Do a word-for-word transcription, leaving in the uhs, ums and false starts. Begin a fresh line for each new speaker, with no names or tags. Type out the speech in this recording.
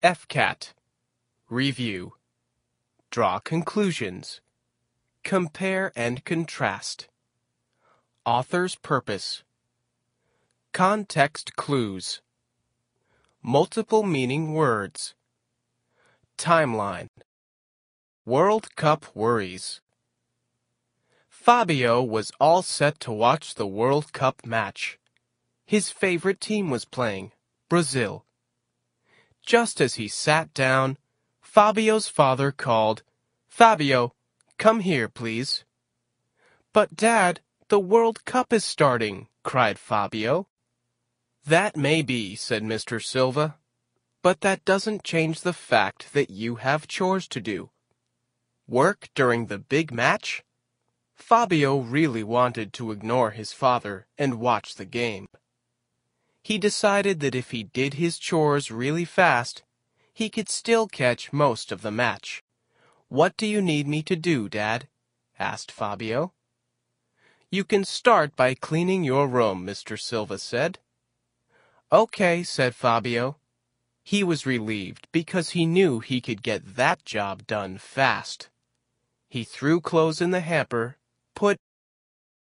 F C A T. Review. Draw conclusions. Compare and contrast. Author's purpose. Context clues. Multiple meaning words. Timeline. World Cup worries. Fabio was all set to watch the World Cup match. His favorite team was playing, Brazil. Just as he sat down, Fabio's father called, "Fabio, come here, please." "But, Dad, the World Cup is starting," cried Fabio. "That may be," said Mister Silva, "but that doesn't change the fact that you have chores to do." Work during the big match? Fabio really wanted to ignore his father and watch the game. He decided that if he did his chores really fast, he could still catch most of the match. "What do you need me to do, Dad?" asked Fabio. "You can start by cleaning your room," Mister Silva said. "Okay," said Fabio. He was relieved because he knew he could get that job done fast. He threw clothes in the hamper, put